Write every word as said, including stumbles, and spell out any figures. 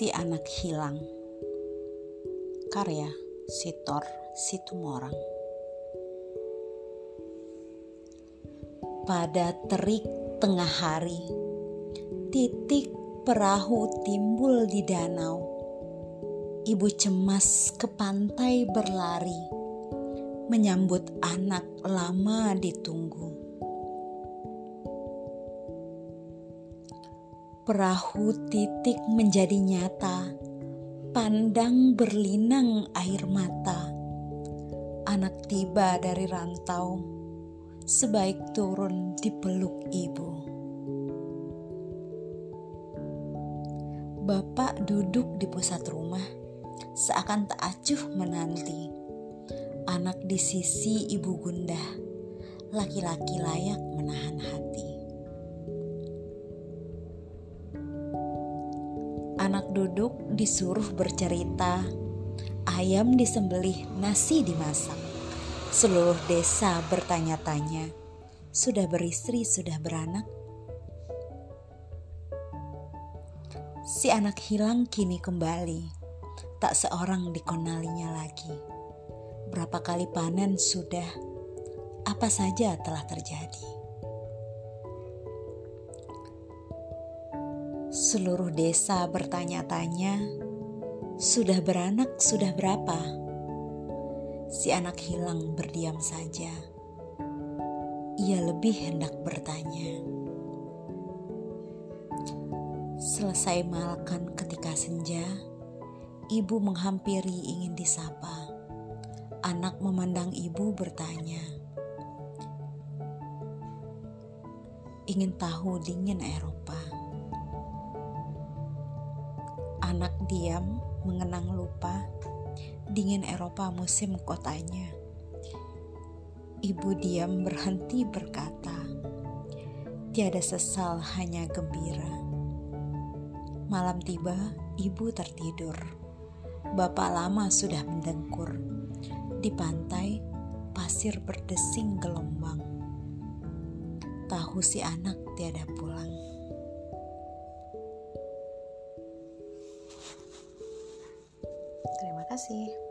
Si Anak Hilang. Karya Sitor Situmorang. Pada terik tengah hari, titik perahu timbul di danau. Ibu cemas ke pantai berlari, menyambut anak lama ditunggu. Perahu titik menjadi nyata, pandang berlinang air mata. Anak tiba dari rantau, sebaik turun dipeluk ibu. Bapak duduk di pusat rumah, seakan tak acuh menanti. Anak di sisi ibu gundah, laki-laki layak menahan hati. Anak duduk disuruh bercerita, ayam disembelih, nasi dimasak. Seluruh desa bertanya-tanya, sudah beristri, sudah beranak? Si anak hilang kini kembali, tak seorang dikenalinya lagi. Berapa kali panen sudah, apa saja telah terjadi. Seluruh desa bertanya-tanya, sudah beranak, sudah berapa? Si anak hilang berdiam saja. Ia lebih hendak bertanya. Selesai makan ketika senja, ibu menghampiri ingin disapa. Anak memandang ibu bertanya, ingin tahu dingin Eropa. Anak diam mengenang lupa, dingin Eropa musim kotanya. Ibu diam berhenti berkata, tiada sesal hanya gembira. Malam tiba, ibu tertidur. Bapak lama sudah mendengkur. Di pantai, pasir berdesing gelombang. Tahu si anak tiada pulang. Terima kasih.